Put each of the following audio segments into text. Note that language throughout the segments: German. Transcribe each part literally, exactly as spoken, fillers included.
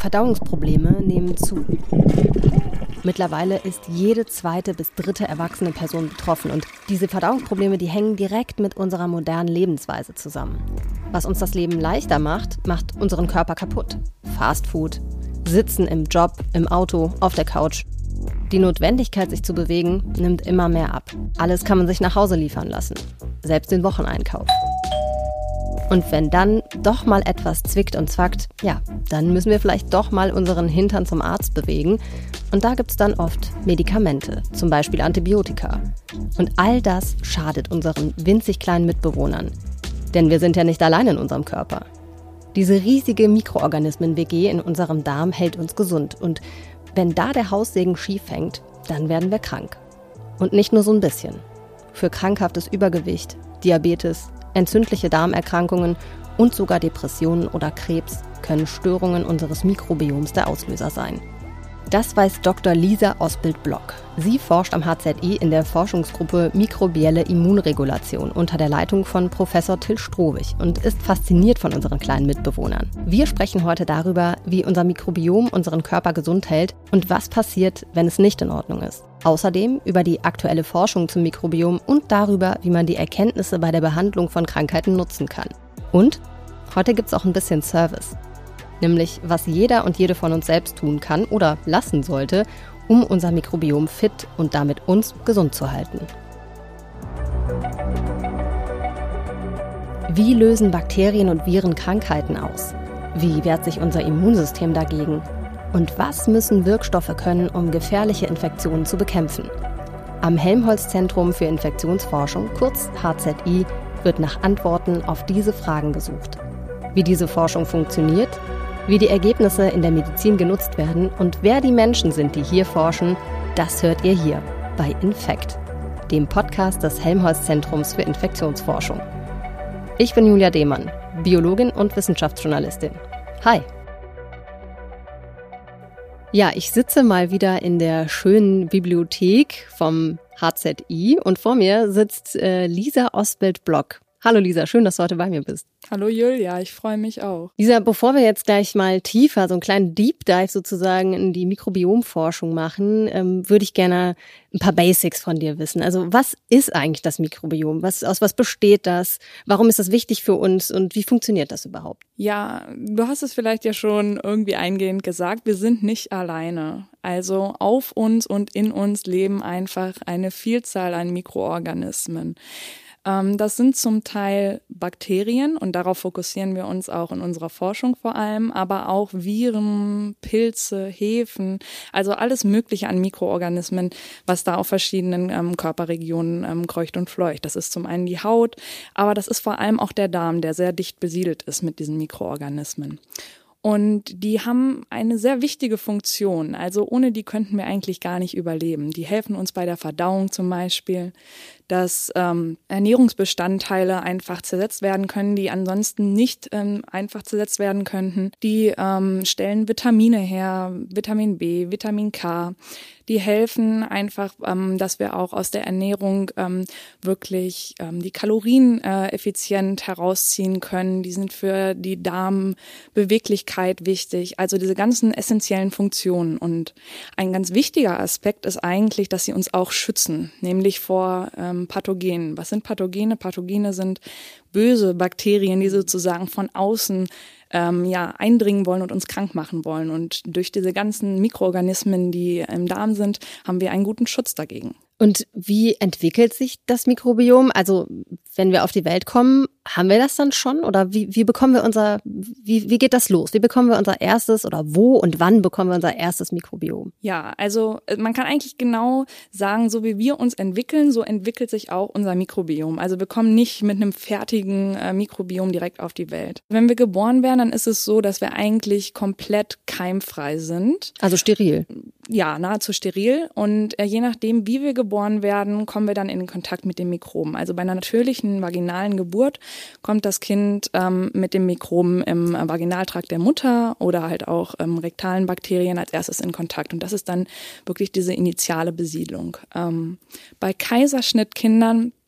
Verdauungsprobleme nehmen zu. Mittlerweile ist jede zweite bis dritte erwachsene Person betroffen und diese Verdauungsprobleme, die hängen direkt mit unserer modernen Lebensweise zusammen. Was uns das Leben leichter macht, macht unseren Körper kaputt. Fastfood, Sitzen im Job, im Auto, auf der Couch. Die Notwendigkeit, sich zu bewegen, nimmt immer mehr ab. Alles kann man sich nach Hause liefern lassen, selbst den Wocheneinkauf. Und wenn dann doch mal etwas zwickt und zwackt, ja, dann müssen wir vielleicht doch mal unseren Hintern zum Arzt bewegen. Und da gibt's dann oft Medikamente, zum Beispiel Antibiotika. Und all das schadet unseren winzig kleinen Mitbewohnern. Denn wir sind ja nicht allein in unserem Körper. Diese riesige Mikroorganismen-W G in unserem Darm hält uns gesund. Und wenn da der Haussegen schief hängt, dann werden wir krank. Und nicht nur so ein bisschen. Für krankhaftes Übergewicht, Diabetes, entzündliche Darmerkrankungen und sogar Depressionen oder Krebs können Störungen unseres Mikrobioms der Auslöser sein. Das weiß Doktor Lisa Osbild-Block. Sie forscht am H Z I in der Forschungsgruppe Mikrobielle Immunregulation unter der Leitung von Professor Till Strohwig und ist fasziniert von unseren kleinen Mitbewohnern. Wir sprechen heute darüber, wie unser Mikrobiom unseren Körper gesund hält und was passiert, wenn es nicht in Ordnung ist. Außerdem über die aktuelle Forschung zum Mikrobiom und darüber, wie man die Erkenntnisse bei der Behandlung von Krankheiten nutzen kann. Und heute gibt's auch ein bisschen Service. Nämlich, was jeder und jede von uns selbst tun kann oder lassen sollte, um unser Mikrobiom fit und damit uns gesund zu halten. Wie lösen Bakterien und Viren Krankheiten aus? Wie wehrt sich unser Immunsystem dagegen? Und was müssen Wirkstoffe können, um gefährliche Infektionen zu bekämpfen? Am Helmholtz-Zentrum für Infektionsforschung, kurz H Z I, wird nach Antworten auf diese Fragen gesucht. Wie diese Forschung funktioniert, wie die Ergebnisse in der Medizin genutzt werden und wer die Menschen sind, die hier forschen, das hört ihr hier bei Infekt, dem Podcast des Helmholtz-Zentrums für Infektionsforschung. Ich bin Julia Dehmann, Biologin und Wissenschaftsjournalistin. Hi! Ja, ich sitze mal wieder in der schönen Bibliothek vom H Z I und vor mir sitzt äh, Lisa Osbild-Block. Hallo Lisa, schön, dass du heute bei mir bist. Hallo Julia, ich freue mich auch. Lisa, bevor wir jetzt gleich mal tiefer, so einen kleinen Deep Dive sozusagen in die Mikrobiomforschung machen, ähm, würde ich gerne ein paar Basics von dir wissen. Also was ist eigentlich das Mikrobiom? Was, aus was besteht das? Warum ist das wichtig für uns und wie funktioniert das überhaupt? Ja, du hast es vielleicht ja schon irgendwie eingehend gesagt, wir sind nicht alleine. Also auf uns und in uns leben einfach eine Vielzahl an Mikroorganismen. Das sind zum Teil Bakterien und darauf fokussieren wir uns auch in unserer Forschung vor allem, aber auch Viren, Pilze, Hefen, also alles Mögliche an Mikroorganismen, was da auf verschiedenen ähm, Körperregionen ähm, kreucht und fleucht. Das ist zum einen die Haut, aber das ist vor allem auch der Darm, der sehr dicht besiedelt ist mit diesen Mikroorganismen. Und die haben eine sehr wichtige Funktion. Also ohne die könnten wir eigentlich gar nicht überleben. Die helfen uns bei der Verdauung zum Beispiel, dass ähm, Ernährungsbestandteile einfach zersetzt werden können, die ansonsten nicht ähm, einfach zersetzt werden könnten. Die ähm, stellen Vitamine her, Vitamin B, Vitamin K. Die helfen einfach, ähm, dass wir auch aus der Ernährung ähm, wirklich ähm, die Kalorien äh, effizient herausziehen können. Die sind für die Darmbeweglichkeit wichtig. Also diese ganzen essentiellen Funktionen. Und ein ganz wichtiger Aspekt ist eigentlich, dass sie uns auch schützen, nämlich vor ähm, Pathogenen. Was sind Pathogene? Pathogene sind böse Bakterien, die sozusagen von außen ähm, ja eindringen wollen und uns krank machen wollen. Und durch diese ganzen Mikroorganismen, die im Darm sind, haben wir einen guten Schutz dagegen. Und wie entwickelt sich das Mikrobiom? Also wenn wir auf die Welt kommen, haben wir das dann schon? Oder wie, wie bekommen wir unser, wie, wie geht das los? Wie bekommen wir unser erstes oder wo und wann bekommen wir unser erstes Mikrobiom? Ja, also man kann eigentlich genau sagen, so wie wir uns entwickeln, so entwickelt sich auch unser Mikrobiom. Also wir kommen nicht mit einem fertigen äh, Mikrobiom direkt auf die Welt. Wenn wir geboren werden, dann ist es so, dass wir eigentlich komplett keimfrei sind. Also steril? Ja, nahezu steril. Und äh, je nachdem, wie wir geboren werden, kommen wir dann in Kontakt mit den Mikroben. Also bei einer natürlichen vaginalen Geburt kommt das Kind ähm, mit den Mikroben im äh, Vaginaltrakt der Mutter oder halt auch ähm, rektalen Bakterien als erstes in Kontakt. Und das ist dann wirklich diese initiale Besiedlung. Ähm, bei Kaiserschnittkindern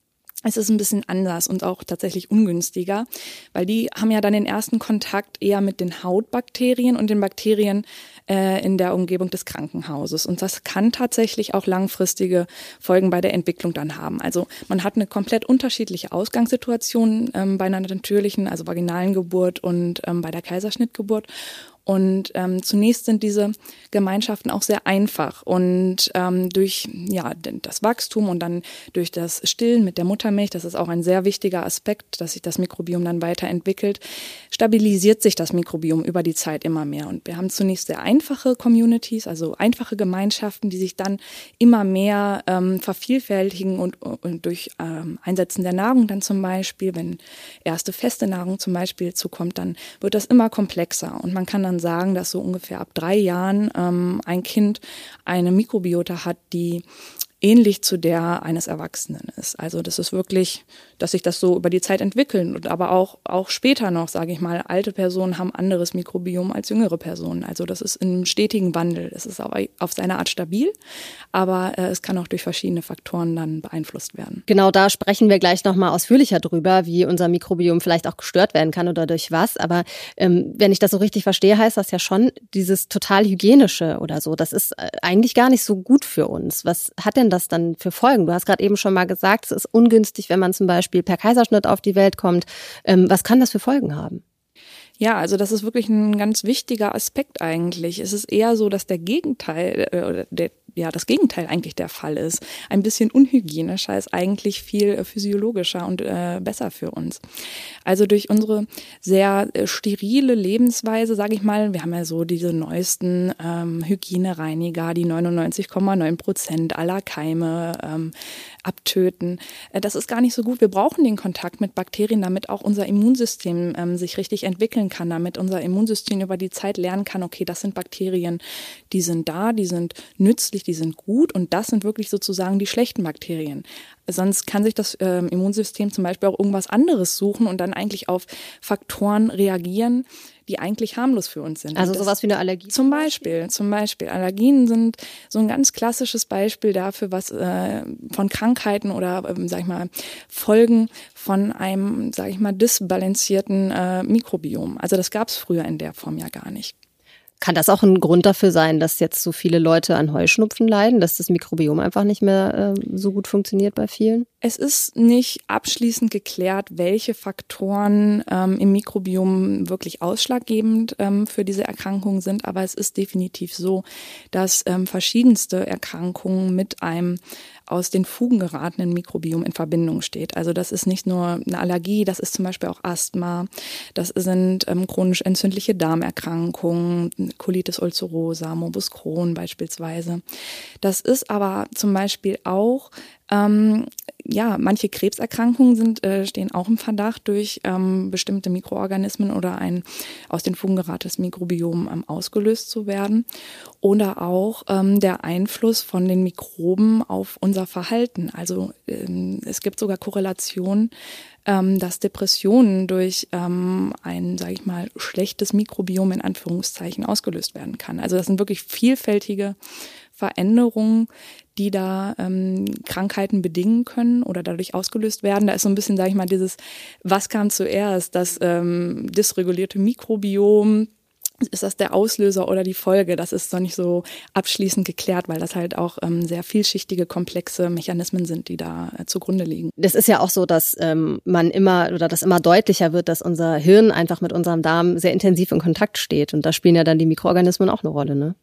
Es ist ein bisschen anders und auch tatsächlich ungünstiger, weil die haben ja dann den ersten Kontakt eher mit den Hautbakterien und den Bakterien äh, in der Umgebung des Krankenhauses. Und das kann tatsächlich auch langfristige Folgen bei der Entwicklung dann haben. Also man hat eine komplett unterschiedliche Ausgangssituation ähm, bei einer natürlichen, also vaginalen Geburt und ähm, bei der Kaiserschnittgeburt. Und ähm, zunächst sind diese Gemeinschaften auch sehr einfach und ähm, durch ja das Wachstum und dann durch das Stillen mit der Muttermilch, das ist auch ein sehr wichtiger Aspekt, dass sich das Mikrobiom dann weiterentwickelt, stabilisiert sich das Mikrobiom über die Zeit immer mehr. Und wir haben zunächst sehr einfache Communities, also einfache Gemeinschaften, die sich dann immer mehr ähm, vervielfältigen und, und durch ähm, Einsetzen der Nahrung dann zum Beispiel, wenn erste feste Nahrung zum Beispiel zukommt, dann wird das immer komplexer und man kann dann sagen, dass so ungefähr ab drei Jahren ähm, ein Kind eine Mikrobiota hat, die ähnlich zu der eines Erwachsenen ist. Also das ist wirklich, dass sich das so über die Zeit entwickelt und aber auch auch später noch, sage ich mal, alte Personen haben anderes Mikrobiom als jüngere Personen. Also das ist im stetigen Wandel. Es ist auf, auf seine Art stabil, aber äh, es kann auch durch verschiedene Faktoren dann beeinflusst werden. Genau, da sprechen wir gleich nochmal ausführlicher drüber, wie unser Mikrobiom vielleicht auch gestört werden kann oder durch was. Aber ähm, wenn ich das so richtig verstehe, heißt das ja schon, dieses total hygienische oder so, das ist eigentlich gar nicht so gut für uns. Was hat denn das dann für Folgen? Du hast gerade eben schon mal gesagt, es ist ungünstig, wenn man zum Beispiel per Kaiserschnitt auf die Welt kommt. Ähm, was kann das für Folgen haben? Ja, also das ist wirklich ein ganz wichtiger Aspekt eigentlich. Es ist eher so, dass der Gegenteil äh, oder der ja das Gegenteil eigentlich der Fall ist. Ein bisschen unhygienischer ist eigentlich viel äh, physiologischer und äh, besser für uns. Also durch unsere sehr äh, sterile Lebensweise, sage ich mal, wir haben ja so diese neuesten ähm, Hygienereiniger, die neunundneunzig Komma neun Prozent aller Keime ähm, abtöten. Äh, das ist gar nicht so gut. Wir brauchen den Kontakt mit Bakterien, damit auch unser Immunsystem ähm, sich richtig entwickeln kann, damit unser Immunsystem über die Zeit lernen kann, okay, das sind Bakterien, die sind da, die sind nützlich, die sind gut und das sind wirklich sozusagen die schlechten Bakterien. Sonst kann sich das äh, Immunsystem zum Beispiel auch irgendwas anderes suchen und dann eigentlich auf Faktoren reagieren, die eigentlich harmlos für uns sind. Also sowas wie eine Allergie? Zum Beispiel, zum Beispiel. Allergien sind so ein ganz klassisches Beispiel dafür, was äh, von Krankheiten oder, ähm, sag ich mal, Folgen von einem, sag ich mal, disbalancierten äh, Mikrobiom. Also das gab es früher in der Form ja gar nicht. Kann das auch ein Grund dafür sein, dass jetzt so viele Leute an Heuschnupfen leiden, dass das Mikrobiom einfach nicht mehr äh, so gut funktioniert bei vielen? Es ist nicht abschließend geklärt, welche Faktoren ähm, im Mikrobiom wirklich ausschlaggebend ähm, für diese Erkrankungen sind, aber es ist definitiv so, dass ähm, verschiedenste Erkrankungen mit einem aus den Fugen geratenen Mikrobiom in Verbindung steht. Also das ist nicht nur eine Allergie, das ist zum Beispiel auch Asthma, das sind ähm, chronisch entzündliche Darmerkrankungen, Colitis ulcerosa, Morbus Crohn beispielsweise. Das ist aber zum Beispiel auch Ähm, ja, manche Krebserkrankungen sind, äh, stehen auch im Verdacht, durch ähm, bestimmte Mikroorganismen oder ein aus den Fugen geratenes Mikrobiom ähm, ausgelöst zu werden. Oder auch ähm, der Einfluss von den Mikroben auf unser Verhalten. Also ähm, es gibt sogar Korrelationen, ähm, dass Depressionen durch ähm, ein, sage ich mal, schlechtes Mikrobiom in Anführungszeichen ausgelöst werden kann. Also das sind wirklich vielfältige Veränderungen, die da ähm, Krankheiten bedingen können oder dadurch ausgelöst werden. Da ist so ein bisschen, sage ich mal, dieses, was kam zuerst, das ähm, dysregulierte Mikrobiom, ist das der Auslöser oder die Folge? Das ist noch nicht so abschließend geklärt, weil das halt auch ähm, sehr vielschichtige, komplexe Mechanismen sind, die da äh, zugrunde liegen. Das ist ja auch so, dass ähm, man immer oder dass immer deutlicher wird, dass unser Hirn einfach mit unserem Darm sehr intensiv in Kontakt steht. Und da spielen ja dann die Mikroorganismen auch eine Rolle, ne?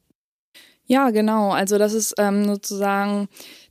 Ja, genau. Also das ist ähm, sozusagen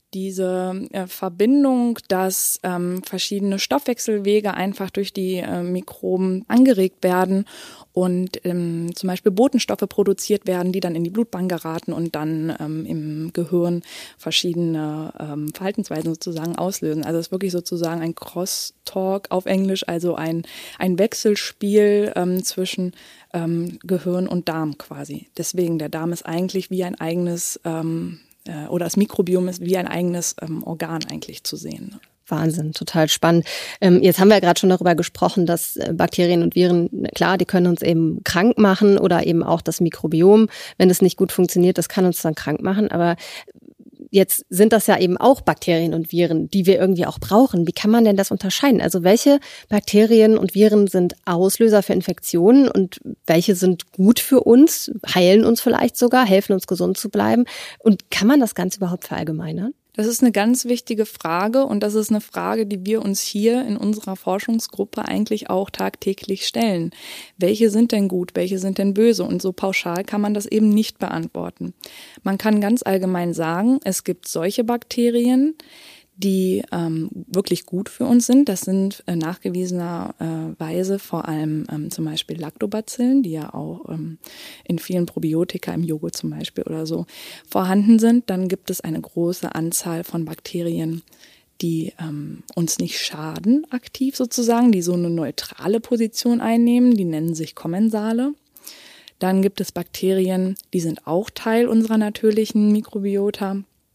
diese äh, Verbindung, dass ähm, verschiedene Stoffwechselwege einfach durch die äh, Mikroben angeregt werden und ähm, zum Beispiel Botenstoffe produziert werden, die dann in die Blutbahn geraten und dann ähm, im Gehirn verschiedene ähm, Verhaltensweisen sozusagen auslösen. Also es ist wirklich sozusagen ein Crosstalk auf Englisch, also ein, ein Wechselspiel ähm, zwischen ähm, Gehirn und Darm quasi. Deswegen, der Darm ist eigentlich wie ein eigenes ähm, oder das Mikrobiom ist wie ein eigenes ähm, Organ eigentlich zu sehen. Wahnsinn, total spannend. Ähm, jetzt haben wir ja gerade schon darüber gesprochen, dass äh, Bakterien und Viren, klar, die können uns eben krank machen oder eben auch das Mikrobiom, wenn es nicht gut funktioniert, das kann uns dann krank machen. Aber Jetzt sind das ja eben auch Bakterien und Viren, die wir irgendwie auch brauchen. Wie kann man denn das unterscheiden? Also welche Bakterien und Viren sind Auslöser für Infektionen und welche sind gut für uns, heilen uns vielleicht sogar, helfen uns gesund zu bleiben? Und kann man das Ganze überhaupt verallgemeinern? Das ist eine ganz wichtige Frage und das ist eine Frage, die wir uns hier in unserer Forschungsgruppe eigentlich auch tagtäglich stellen. Welche sind denn gut, welche sind denn böse? Und so pauschal kann man das eben nicht beantworten. Man kann ganz allgemein sagen, es gibt solche Bakterien, die ähm, wirklich gut für uns sind. Das sind äh, nachgewiesenerweise vor allem ähm, zum Beispiel Lactobacillen, die ja auch ähm, in vielen Probiotika, im Joghurt zum Beispiel oder so, vorhanden sind. Dann gibt es eine große Anzahl von Bakterien, die ähm, uns nicht schaden aktiv sozusagen, die so eine neutrale Position einnehmen. Die nennen sich Kommensale. Dann gibt es Bakterien, die sind auch Teil unserer natürlichen Mikrobiota,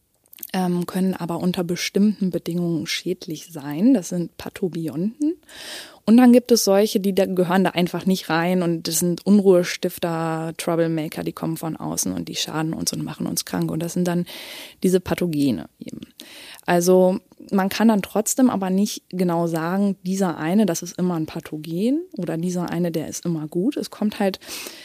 Ähm, können aber unter bestimmten Bedingungen schädlich sein. Das sind Pathobionten. Und dann gibt es solche, die da, gehören da einfach nicht rein und das sind Unruhestifter, Troublemaker, die kommen von außen und die schaden uns und machen uns krank. Und das sind dann diese Pathogene eben. Also man kann dann trotzdem aber nicht genau sagen, dieser eine, das ist immer ein Pathogen oder dieser eine, der ist immer gut. Es kommt halt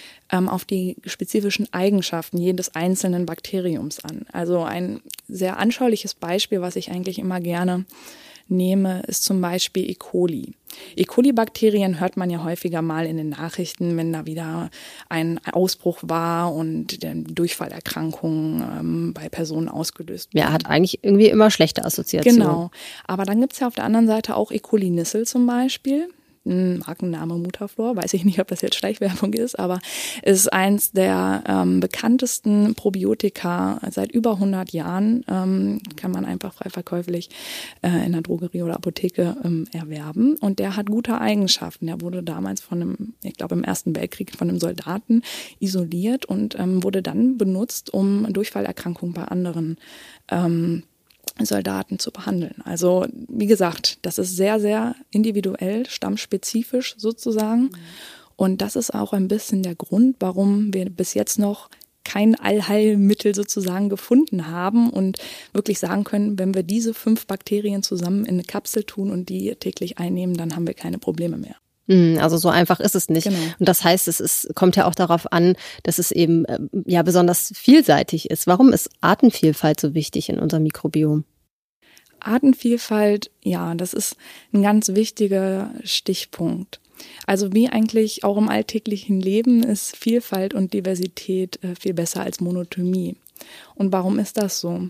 auf die spezifischen Eigenschaften jedes einzelnen Bakteriums an. Also ein sehr anschauliches Beispiel, was ich eigentlich immer gerne nehme, ist zum Beispiel E. coli. E. coli-Bakterien hört man ja häufiger mal in den Nachrichten, wenn da wieder ein Ausbruch war und die Durchfallerkrankungen ähm, bei Personen ausgelöst werden. Ja, hat eigentlich irgendwie immer schlechte Assoziationen. Genau, aber dann gibt es ja auf der anderen Seite auch E. coli-Nissel zum Beispiel. Markenname Mutaflor, weiß ich nicht, ob das jetzt Schleichwerbung ist, aber es ist eins der ähm, bekanntesten Probiotika seit über hundert Jahren, ähm, kann man einfach frei verkäuflich äh, in der Drogerie oder Apotheke ähm, erwerben und der hat gute Eigenschaften. Der wurde damals von einem, ich glaube im Ersten Weltkrieg von einem Soldaten isoliert und ähm, wurde dann benutzt, um Durchfallerkrankungen bei anderen ähm, Soldaten zu behandeln. Also wie gesagt, das ist sehr, sehr individuell, stammspezifisch sozusagen. Mhm. Und das ist auch ein bisschen der Grund, warum wir bis jetzt noch kein Allheilmittel sozusagen gefunden haben und wirklich sagen können, wenn wir diese fünf Bakterien zusammen in eine Kapsel tun und die täglich einnehmen, dann haben wir keine Probleme mehr. Also so einfach ist es nicht. Genau. Und das heißt, es ist, kommt ja auch darauf an, dass es eben ja besonders vielseitig ist. Warum ist Artenvielfalt so wichtig in unserem Mikrobiom? Artenvielfalt, ja, das ist ein ganz wichtiger Stichpunkt. Also wie eigentlich auch im alltäglichen Leben ist Vielfalt und Diversität viel besser als Monotomie. Und warum ist das so?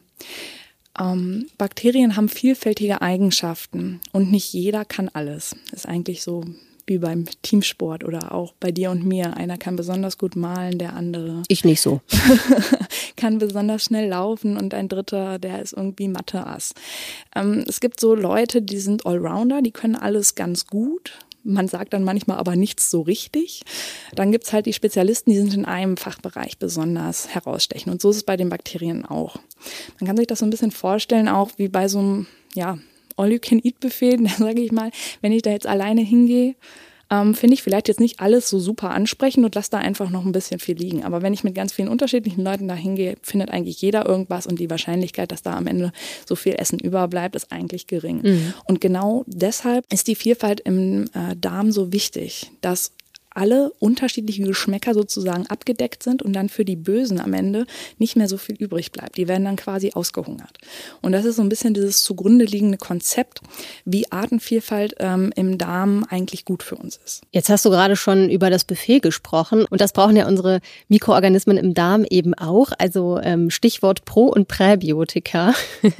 Ähm, Bakterien haben vielfältige Eigenschaften und nicht jeder kann alles. Das ist eigentlich so wie beim Teamsport oder auch bei dir und mir. Einer kann besonders gut malen, der andere ich nicht so. kann besonders schnell laufen und ein dritter, der ist irgendwie Mathe-Ass. Ähm, es gibt so Leute, die sind Allrounder, die können alles ganz gut. Man sagt dann manchmal aber nichts so richtig. Dann gibt's halt die Spezialisten, die sind in einem Fachbereich besonders herausstechen. Und so ist es bei den Bakterien auch. Man kann sich das so ein bisschen vorstellen, auch wie bei so einem, ja, All-You-Can-Eat-Buffet, da sage ich mal, wenn ich da jetzt alleine hingehe, ähm, finde ich vielleicht jetzt nicht alles so super ansprechend und lasse da einfach noch ein bisschen viel liegen. Aber wenn ich mit ganz vielen unterschiedlichen Leuten da hingehe, findet eigentlich jeder irgendwas und die Wahrscheinlichkeit, dass da am Ende so viel Essen überbleibt, ist eigentlich gering. Mhm. Und genau deshalb ist die Vielfalt im äh, Darm so wichtig, dass alle unterschiedliche Geschmäcker sozusagen abgedeckt sind und dann für die Bösen am Ende nicht mehr so viel übrig bleibt. Die werden dann quasi ausgehungert. Und das ist so ein bisschen dieses zugrunde liegende Konzept, wie Artenvielfalt ähm, im Darm eigentlich gut für uns ist. Jetzt hast du gerade schon über das Buffet gesprochen und das brauchen ja unsere Mikroorganismen im Darm eben auch. Also ähm, Stichwort Pro- und Präbiotika.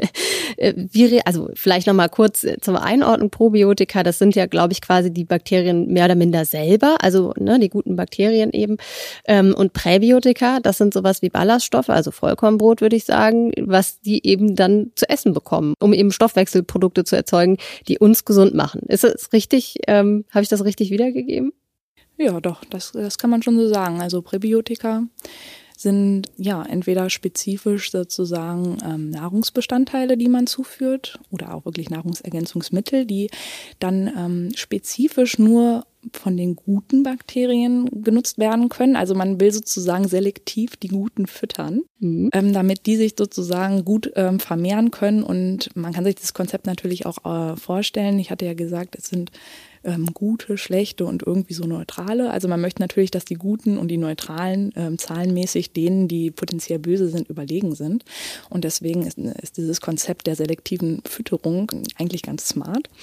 Wie, also vielleicht nochmal kurz zur Einordnung. Probiotika, das sind ja, glaube ich, quasi die Bakterien mehr oder minder selber, also ne, die guten Bakterien eben. Ähm, und Präbiotika, das sind sowas wie Ballaststoffe, also Vollkornbrot würde ich sagen, was die eben dann zu essen bekommen, um eben Stoffwechselprodukte zu erzeugen, die uns gesund machen. Ist das richtig, ähm, habe ich das richtig wiedergegeben? Ja, doch, das, das kann man schon so sagen. Also Präbiotika sind ja entweder spezifisch sozusagen ähm, Nahrungsbestandteile, die man zuführt oder auch wirklich Nahrungsergänzungsmittel, die dann ähm, spezifisch nur von den guten Bakterien genutzt werden können. Also man will sozusagen selektiv die guten füttern, mhm. ähm, damit die sich sozusagen gut ähm, vermehren können. Und man kann sich das Konzept natürlich auch äh, vorstellen. Ich hatte ja gesagt, es sind ähm, gute, schlechte und irgendwie so neutrale. Also man möchte natürlich, dass die guten und die neutralen ähm, zahlenmäßig denen, die potenziell böse sind, überlegen sind. Und deswegen ist, ist dieses Konzept der selektiven Fütterung eigentlich ganz smart.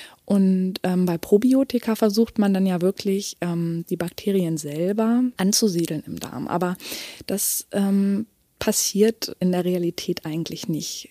Und ähm, bei Probiotika versucht man dann ja wirklich, ähm, die Bakterien selber anzusiedeln im Darm. Aber das ähm, passiert in der Realität eigentlich nicht.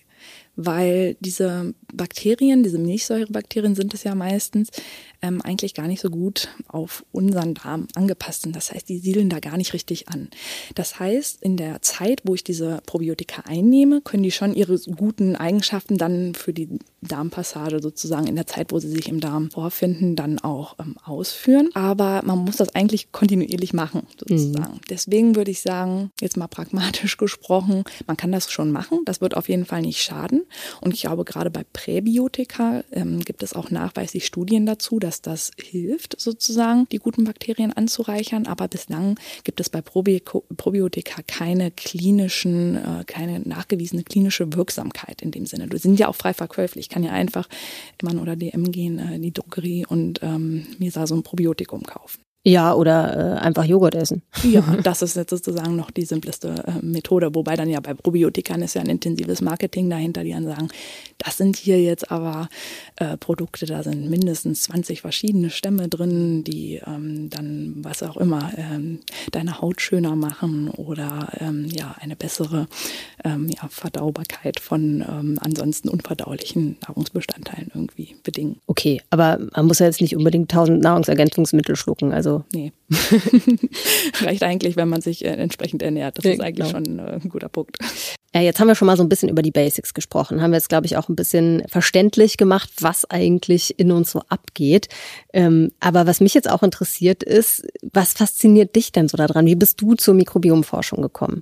Weil diese Bakterien, diese Milchsäurebakterien sind es ja meistens, ähm, eigentlich gar nicht so gut auf unseren Darm angepasst sind. Das heißt, die siedeln da gar nicht richtig an. Das heißt, in der Zeit, wo ich diese Probiotika einnehme, können die schon ihre guten Eigenschaften dann für die Darmpassage sozusagen in der Zeit, wo sie sich im Darm vorfinden, dann auch ähm, ausführen. Aber man muss das eigentlich kontinuierlich machen, sozusagen. Mhm. Deswegen würde ich sagen, jetzt mal pragmatisch gesprochen, man kann das schon machen. Das wird auf jeden Fall nicht schaden. Und ich glaube, gerade bei Präbiotika ähm, gibt es auch nachweislich Studien dazu, dass das hilft, sozusagen die guten Bakterien anzureichern. Aber bislang gibt es bei Probi- Probiotika keine klinischen, äh, keine nachgewiesene klinische Wirksamkeit in dem Sinne. Die sind ja auch frei verkäuflich. Ich kann ja einfach Mann oder D M gehen, äh, in die Drogerie und ähm, mir da so ein Probiotikum kaufen. Ja, oder äh, einfach Joghurt essen. Ja, das ist jetzt sozusagen noch die simpleste äh, Methode. Wobei dann ja bei Probiotikern ist ja ein intensives Marketing dahinter, die dann sagen, das sind hier jetzt aber äh, Produkte, da sind mindestens zwanzig verschiedene Stämme drin, die ähm, dann, was auch immer, ähm, deine Haut schöner machen oder ähm, ja eine bessere ähm, ja, Verdaubarkeit von ähm, ansonsten unverdaulichen Nahrungsbestandteilen irgendwie bedingen. Okay, aber man muss ja jetzt nicht unbedingt tausend Nahrungsergänzungsmittel schlucken, also nee. Reicht eigentlich, wenn man sich äh, entsprechend ernährt. Das ja, ist eigentlich genau. schon äh, ein guter Punkt. Ja, jetzt haben wir schon mal so ein bisschen über die Basics gesprochen. Haben wir jetzt, glaube ich, auch ein bisschen verständlich gemacht, was eigentlich in uns so abgeht. Ähm, aber was mich jetzt auch interessiert ist, was fasziniert dich denn so daran? Wie bist du zur Mikrobiomforschung gekommen?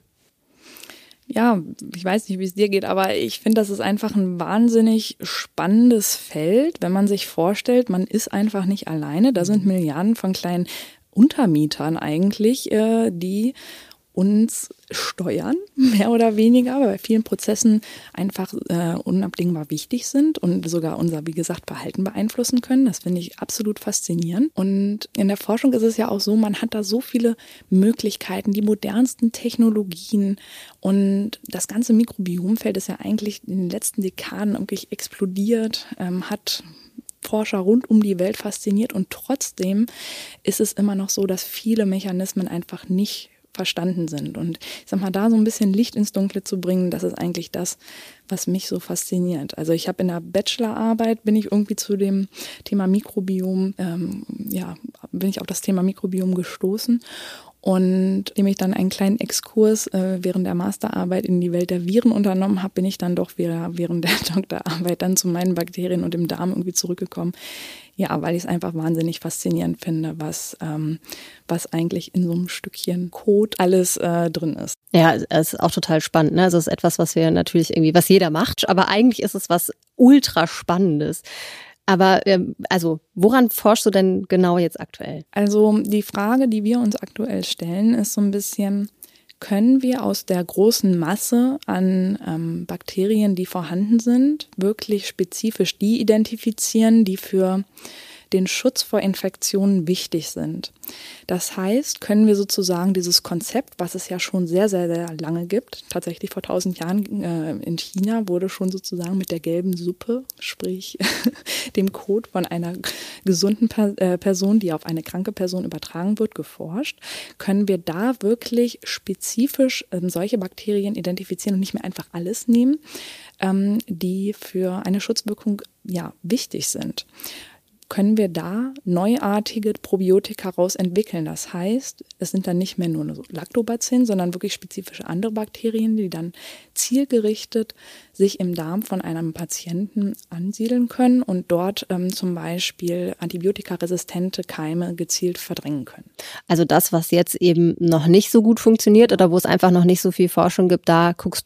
Ja, ich weiß nicht, wie es dir geht, aber ich finde, das ist einfach ein wahnsinnig spannendes Feld, wenn man sich vorstellt, man ist einfach nicht alleine. Da sind Milliarden von kleinen Untermietern eigentlich, äh, die uns steuern, mehr oder weniger, aber bei vielen Prozessen einfach äh, unabdingbar wichtig sind und sogar unser, wie gesagt, Verhalten beeinflussen können. Das finde ich absolut faszinierend. Und in der Forschung ist es ja auch so, man hat da so viele Möglichkeiten, die modernsten Technologien und das ganze Mikrobiomfeld ist ja eigentlich in den letzten Dekaden wirklich explodiert, ähm, hat Forscher rund um die Welt fasziniert und trotzdem ist es immer noch so, dass viele Mechanismen einfach nicht verstanden sind. Und ich sag mal, da so ein bisschen Licht ins Dunkle zu bringen, das ist eigentlich das, was mich so fasziniert. Also ich habe in der Bachelorarbeit, bin ich irgendwie zu dem Thema Mikrobiom, ähm, ja, bin ich auf das Thema Mikrobiom gestoßen. Und indem ich dann einen kleinen Exkurs äh, während der Masterarbeit in die Welt der Viren unternommen habe, bin ich dann doch wieder während der Doktorarbeit dann zu meinen Bakterien und dem Darm irgendwie zurückgekommen. Ja, weil ich es einfach wahnsinnig faszinierend finde, was ähm, was eigentlich in so einem Stückchen Code alles äh, drin ist. Ja, es ist auch total spannend. Ne? Also es ist etwas, was wir natürlich irgendwie, was jeder macht, aber eigentlich ist es was ultra Spannendes. Aber ähm, also woran forschst du denn genau jetzt aktuell? Also die Frage, die wir uns aktuell stellen, ist so ein bisschen, können wir aus der großen Masse an ähm, Bakterien, die vorhanden sind, wirklich spezifisch die identifizieren, die für den Schutz vor Infektionen wichtig sind. Das heißt, können wir sozusagen dieses Konzept, was es ja schon sehr, sehr, sehr lange gibt, tatsächlich vor tausend Jahren äh, in China wurde schon sozusagen mit der gelben Suppe, sprich dem Code von einer gesunden per- äh, Person, die auf eine kranke Person übertragen wird, geforscht, können wir da wirklich spezifisch ähm, solche Bakterien identifizieren und nicht mehr einfach alles nehmen, ähm, die für eine Schutzwirkung ja wichtig sind. Können wir da neuartige Probiotika raus entwickeln. Das heißt, es sind dann nicht mehr nur Lactobacillen, sondern wirklich spezifische andere Bakterien, die dann zielgerichtet sich im Darm von einem Patienten ansiedeln können und dort ähm, zum Beispiel antibiotikaresistente Keime gezielt verdrängen können. Also das, was jetzt eben noch nicht so gut funktioniert oder wo es einfach noch nicht so viel Forschung gibt, da guckst du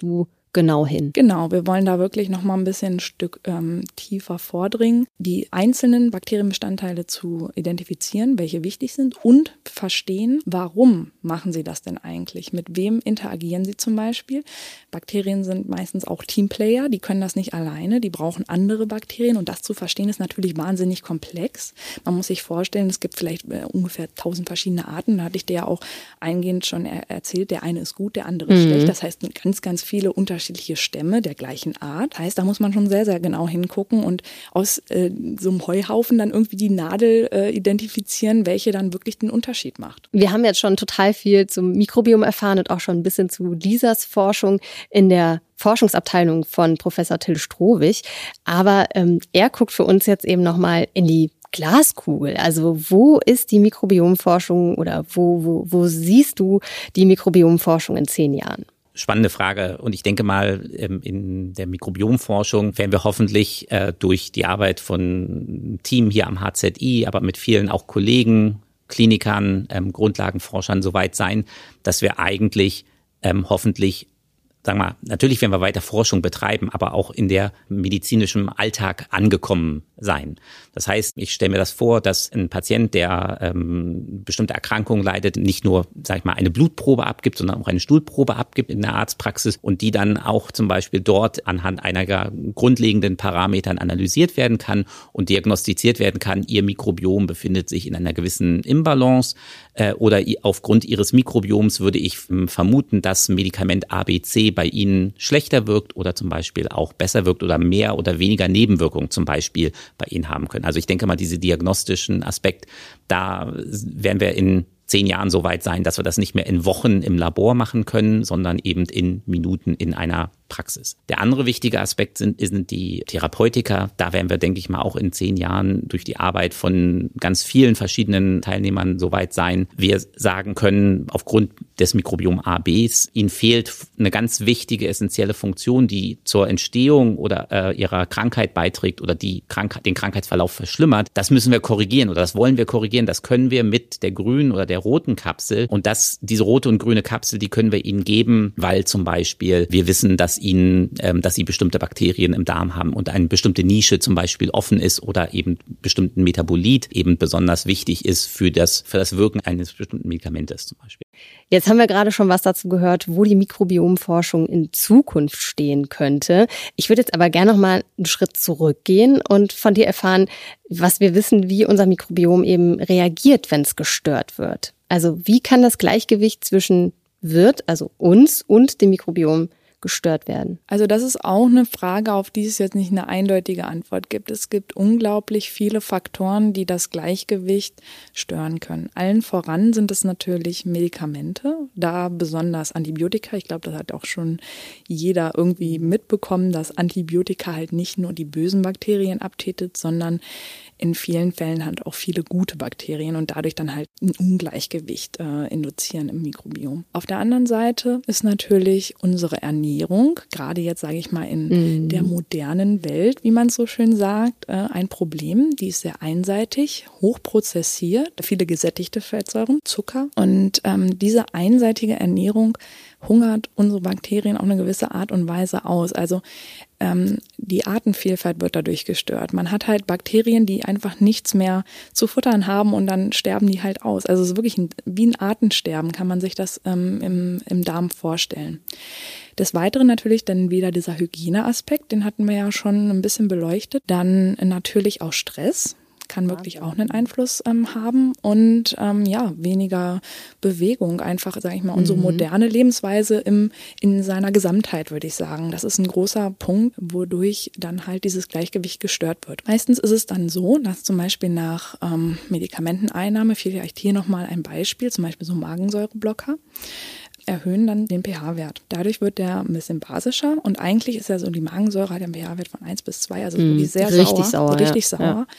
genau hin? Genau, wir wollen da wirklich noch mal ein bisschen ein Stück ähm, tiefer vordringen, die einzelnen Bakterienbestandteile zu identifizieren, welche wichtig sind und verstehen, warum machen sie das denn eigentlich? Mit wem interagieren sie zum Beispiel? Bakterien sind meistens auch Teamplayer, die können das nicht alleine, die brauchen andere Bakterien und das zu verstehen ist natürlich wahnsinnig komplex. Man muss sich vorstellen, es gibt vielleicht äh, ungefähr tausend verschiedene Arten, da hatte ich dir ja auch eingehend schon er- erzählt, der eine ist gut, der andere ist mhm. schlecht, das heißt ganz, ganz viele unterschiedliche Stämme der gleichen Art. Heißt, da muss man schon sehr, sehr genau hingucken und aus äh, so einem Heuhaufen dann irgendwie die Nadel äh, identifizieren, welche dann wirklich den Unterschied macht. Wir haben jetzt schon total viel zum Mikrobiom erfahren und auch schon ein bisschen zu Lisas Forschung in der Forschungsabteilung von Professor Till Strohwig. Aber ähm, er guckt für uns jetzt eben nochmal in die Glaskugel. Also wo ist die Mikrobiomforschung oder wo, wo, wo siehst du die Mikrobiomforschung in zehn Jahren? Spannende Frage. Und ich denke mal, in der Mikrobiomforschung werden wir hoffentlich durch die Arbeit von Team hier am H Z I, aber mit vielen auch Kollegen, Klinikern, Grundlagenforschern so weit sein, dass wir eigentlich hoffentlich, sagen wir mal, natürlich werden wir weiter Forschung betreiben, aber auch in der medizinischen Alltag angekommen sein. Das heißt, ich stelle mir das vor, dass ein Patient, der ähm, bestimmte Erkrankungen leidet, nicht nur, sag ich mal, eine Blutprobe abgibt, sondern auch eine Stuhlprobe abgibt in der Arztpraxis und die dann auch zum Beispiel dort anhand einiger grundlegenden Parametern analysiert werden kann und diagnostiziert werden kann, ihr Mikrobiom befindet sich in einer gewissen Imbalance äh, oder aufgrund ihres Mikrobioms würde ich ähm, vermuten, dass Medikament A B C bei Ihnen schlechter wirkt oder zum Beispiel auch besser wirkt oder mehr oder weniger Nebenwirkungen zum Beispiel bei Ihnen haben können. Also ich denke mal, diese diagnostischen Aspekt, da werden wir in zehn Jahren so weit sein, dass wir das nicht mehr in Wochen im Labor machen können, sondern eben in Minuten in einer Praxis. Der andere wichtige Aspekt sind, sind die Therapeutika. Da werden wir, denke ich mal, auch in zehn Jahren durch die Arbeit von ganz vielen verschiedenen Teilnehmern so weit sein, wir sagen können, aufgrund des Mikrobiom A Bs, ihnen fehlt eine ganz wichtige, essentielle Funktion, die zur Entstehung oder äh, ihrer Krankheit beiträgt oder die Krankheit, den Krankheitsverlauf verschlimmert. Das müssen wir korrigieren oder das wollen wir korrigieren. Das können wir mit der grünen oder der roten Kapsel. Und das, diese rote und grüne Kapsel, die können wir ihnen geben, weil zum Beispiel wir wissen, dass ihnen, ähm, dass sie bestimmte Bakterien im Darm haben und eine bestimmte Nische zum Beispiel offen ist oder eben bestimmten Metabolit eben besonders wichtig ist für das, für das Wirken eines bestimmten Medikamentes zum Beispiel. Jetzt haben wir gerade schon was dazu gehört, wo die Mikrobiomforschung in Zukunft stehen könnte. Ich würde jetzt aber gerne noch mal einen Schritt zurückgehen und von dir erfahren, was wir wissen, wie unser Mikrobiom eben reagiert, wenn es gestört wird. Also wie kann das Gleichgewicht zwischen Wirt, also uns, und dem Mikrobiom gestört werden? Also das ist auch eine Frage, auf die es jetzt nicht eine eindeutige Antwort gibt. Es gibt unglaublich viele Faktoren, die das Gleichgewicht stören können. Allen voran sind es natürlich Medikamente, da besonders Antibiotika. Ich glaube, das hat auch schon jeder irgendwie mitbekommen, dass Antibiotika halt nicht nur die bösen Bakterien abtötet, sondern in vielen Fällen halt auch viele gute Bakterien und dadurch dann halt ein Ungleichgewicht äh, induzieren im Mikrobiom. Auf der anderen Seite ist natürlich unsere Ernährung, gerade jetzt sage ich mal in mm. der modernen Welt, wie man es so schön sagt, äh, ein Problem. Die ist sehr einseitig, hochprozessiert, viele gesättigte Fettsäuren, Zucker und ähm, diese einseitige Ernährung hungert unsere Bakterien auf eine gewisse Art und Weise aus. Also ähm, die Artenvielfalt wird dadurch gestört. Man hat halt Bakterien, die einfach nichts mehr zu futtern haben und dann sterben die halt aus. Also es ist wirklich ein, wie ein Artensterben, kann man sich das ähm, im, im Darm vorstellen. Des Weiteren natürlich dann wieder dieser Hygieneaspekt, den hatten wir ja schon ein bisschen beleuchtet. Dann natürlich auch Stress. Kann wirklich auch einen Einfluss ähm, haben und ähm, ja, weniger Bewegung, einfach, sage ich mal, unsere moderne Lebensweise im in seiner Gesamtheit, würde ich sagen. Das ist ein großer Punkt, wodurch dann halt dieses Gleichgewicht gestört wird. Meistens ist es dann so, dass zum Beispiel nach ähm, Medikamenteneinnahme, vielleicht hier nochmal ein Beispiel, zum Beispiel so Magensäureblocker, erhöhen dann den pH-Wert. Dadurch wird der ein bisschen basischer und eigentlich ist ja so, die Magensäure hat einen pH-Wert von eins bis zwei, also mm, wirklich sehr richtig sauer, sauer richtig ja. sauer. Ja.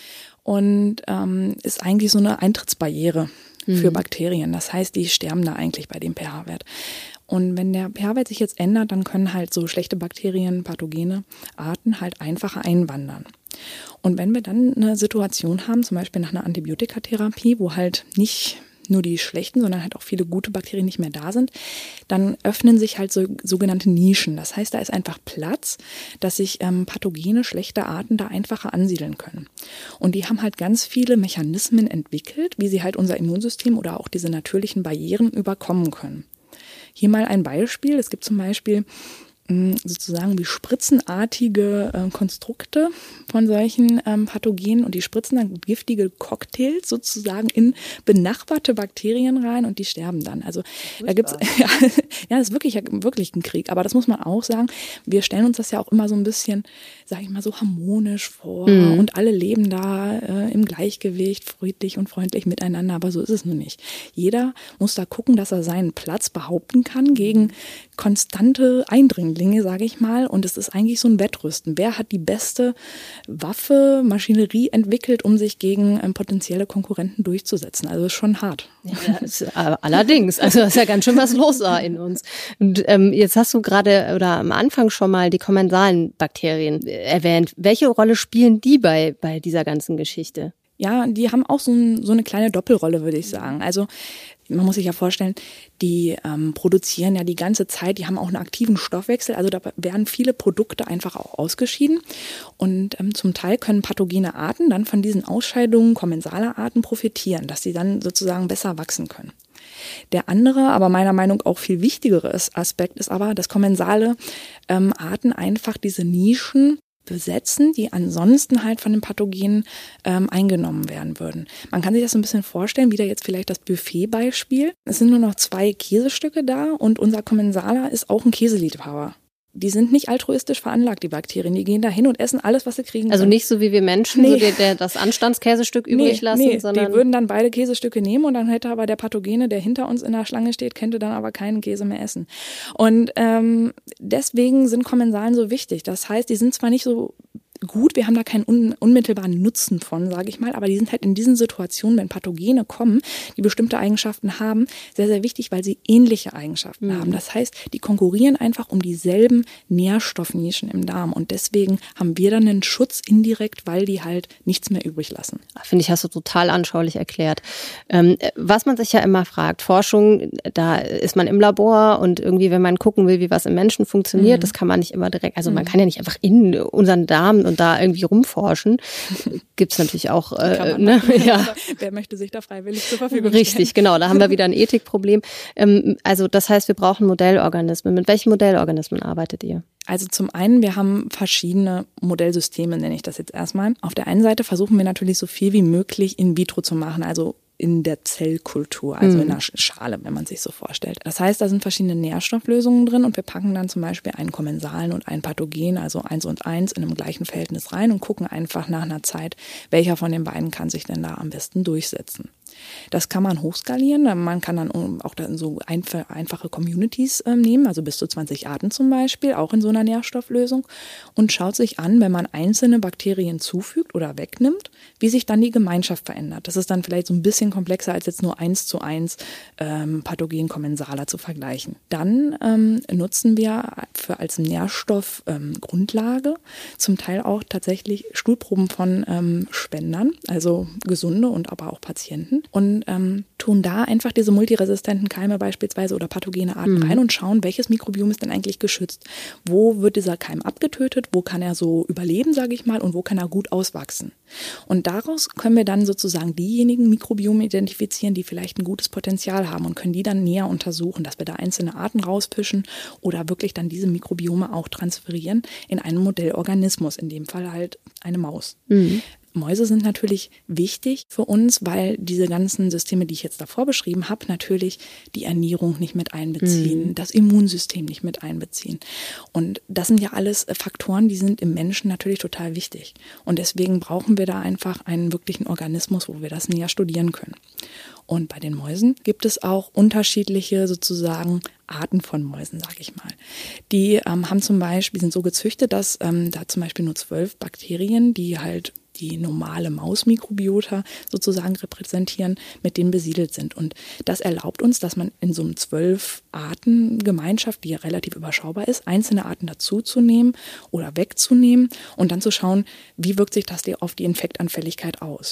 Und ähm, ist eigentlich so eine Eintrittsbarriere mhm. für Bakterien. Das heißt, die sterben da eigentlich bei dem pH-Wert. Und wenn der pH-Wert sich jetzt ändert, dann können halt so schlechte Bakterien, pathogene Arten halt einfacher einwandern. Und wenn wir dann eine Situation haben, zum Beispiel nach einer Antibiotikatherapie, wo halt nicht nur die schlechten, sondern halt auch viele gute Bakterien nicht mehr da sind, dann öffnen sich halt so sogenannte Nischen. Das heißt, da ist einfach Platz, dass sich ähm, pathogene, schlechte Arten da einfacher ansiedeln können. Und die haben halt ganz viele Mechanismen entwickelt, wie sie halt unser Immunsystem oder auch diese natürlichen Barrieren überkommen können. Hier mal ein Beispiel. Es gibt zum Beispiel sozusagen wie spritzenartige äh, Konstrukte von solchen ähm, Pathogenen und die spritzen dann giftige Cocktails sozusagen in benachbarte Bakterien rein und die sterben dann. Also da gibt's ja, ja, das ist wirklich wirklich ein Krieg, aber das muss man auch sagen, wir stellen uns das ja auch immer so ein bisschen, sage ich mal, so harmonisch vor mhm. und alle leben da äh, im Gleichgewicht, friedlich und freundlich miteinander, aber so ist es nun nicht. Jeder muss da gucken, dass er seinen Platz behaupten kann gegen konstante Eindringlinge, sage ich mal. Und es ist eigentlich so ein Wettrüsten. Wer hat die beste Waffe, Maschinerie entwickelt, um sich gegen ähm, potenzielle Konkurrenten durchzusetzen? Also ist schon hart. Ja, ist, äh, allerdings, also ist ja ganz schön was los da in uns. Und ähm, jetzt hast du gerade oder am Anfang schon mal die kommensalen Bakterien erwähnt. Welche Rolle spielen die bei bei dieser ganzen Geschichte? Ja, die haben auch so, ein, so eine kleine Doppelrolle, würde ich sagen. Also man muss sich ja vorstellen, die ähm, produzieren ja die ganze Zeit, die haben auch einen aktiven Stoffwechsel, also da werden viele Produkte einfach auch ausgeschieden und ähm, zum Teil können pathogene Arten dann von diesen Ausscheidungen kommensaler Arten profitieren, dass sie dann sozusagen besser wachsen können. Der andere, aber meiner Meinung nach auch viel wichtigere Aspekt ist aber, dass kommensale ähm, Arten einfach diese Nischen besetzen, die ansonsten halt von den Pathogenen ähm, eingenommen werden würden. Man kann sich das so ein bisschen vorstellen, wieder jetzt vielleicht das Buffet-Beispiel. Es sind nur noch zwei Käsestücke da und unser Kommensaler ist auch ein Käseliebhaber. Die sind nicht altruistisch veranlagt, die Bakterien. Die gehen da hin und essen alles, was sie kriegen. Also können. nicht so wie wir Menschen, nee. so der, der das Anstandskäsestück übrig nee, lassen, nee, sondern die würden dann beide Käsestücke nehmen und dann hätte aber der Pathogene, der hinter uns in der Schlange steht, könnte dann aber keinen Käse mehr essen. Und ähm, deswegen sind Kommensalen so wichtig. Das heißt, die sind zwar nicht so gut, wir haben da keinen un- unmittelbaren Nutzen von, sage ich mal, aber die sind halt in diesen Situationen, wenn Pathogene kommen, die bestimmte Eigenschaften haben, sehr, sehr wichtig, weil sie ähnliche Eigenschaften mhm. haben. Das heißt, die konkurrieren einfach um dieselben Nährstoffnischen im Darm und deswegen haben wir dann einen Schutz indirekt, weil die halt nichts mehr übrig lassen. Finde ich, hast du total anschaulich erklärt. Ähm, was man sich ja immer fragt, Forschung, da ist man im Labor und irgendwie, wenn man gucken will, wie was im Menschen funktioniert, mhm. das kann man nicht immer direkt, also man kann ja nicht einfach in unseren Darm und da irgendwie rumforschen. Gibt's natürlich auch. Äh, ne? ja. Wer möchte sich da freiwillig zur Verfügung stellen? Richtig, genau. Da haben wir wieder ein Ethikproblem. Ähm, also das heißt, wir brauchen Modellorganismen. Mit welchen Modellorganismen arbeitet ihr? Also zum einen, wir haben verschiedene Modellsysteme, nenne ich das jetzt erstmal. Auf der einen Seite versuchen wir natürlich so viel wie möglich in vitro zu machen, also in der Zellkultur, also mhm. in der Schale, wenn man sich so vorstellt. Das heißt, da sind verschiedene Nährstofflösungen drin und wir packen dann zum Beispiel einen Kommensalen und einen Pathogen, also eins und eins in einem gleichen Verhältnis rein und gucken einfach nach einer Zeit, welcher von den beiden kann sich denn da am besten durchsetzen. Das kann man hochskalieren, man kann dann auch dann so einfache Communities äh, nehmen, also bis zu zwanzig Arten zum Beispiel, auch in so einer Nährstofflösung und schaut sich an, wenn man einzelne Bakterien zufügt oder wegnimmt, wie sich dann die Gemeinschaft verändert. Das ist dann vielleicht so ein bisschen komplexer als jetzt nur eins zu eins ähm, Pathogen-Kommensaler zu vergleichen. Dann ähm, nutzen wir für als Nährstoff ähm, Grundlage zum Teil auch tatsächlich Stuhlproben von ähm, Spendern, also gesunde und aber auch Patienten. Und ähm, tun da einfach diese multiresistenten Keime beispielsweise oder pathogene Arten mhm. rein und schauen, welches Mikrobiom ist denn eigentlich geschützt. Wo wird dieser Keim abgetötet, wo kann er so überleben, sage ich mal, und wo kann er gut auswachsen. Und daraus können wir dann sozusagen diejenigen Mikrobiome identifizieren, die vielleicht ein gutes Potenzial haben und können die dann näher untersuchen, dass wir da einzelne Arten rauspischen oder wirklich dann diese Mikrobiome auch transferieren in einen Modellorganismus, in dem Fall halt eine Maus. Mhm. Mäuse sind natürlich wichtig für uns, weil diese ganzen Systeme, die ich jetzt davor beschrieben habe, natürlich die Ernährung nicht mit einbeziehen, mhm. das Immunsystem nicht mit einbeziehen. Und das sind ja alles Faktoren, die sind im Menschen natürlich total wichtig. Und deswegen brauchen wir da einfach einen wirklichen Organismus, wo wir das näher studieren können. Und bei den Mäusen gibt es auch unterschiedliche sozusagen Arten von Mäusen, sage ich mal. Die ähm, haben zum Beispiel, sind so gezüchtet, dass ähm, da zum Beispiel nur zwölf Bakterien, die halt die normale Mausmikrobiota sozusagen repräsentieren, mit denen besiedelt sind. Und das erlaubt uns, dass man in so einem Zwölf-Arten-Gemeinschaft, die ja relativ überschaubar ist, einzelne Arten dazuzunehmen oder wegzunehmen und dann zu schauen, wie wirkt sich das auf die Infektanfälligkeit aus.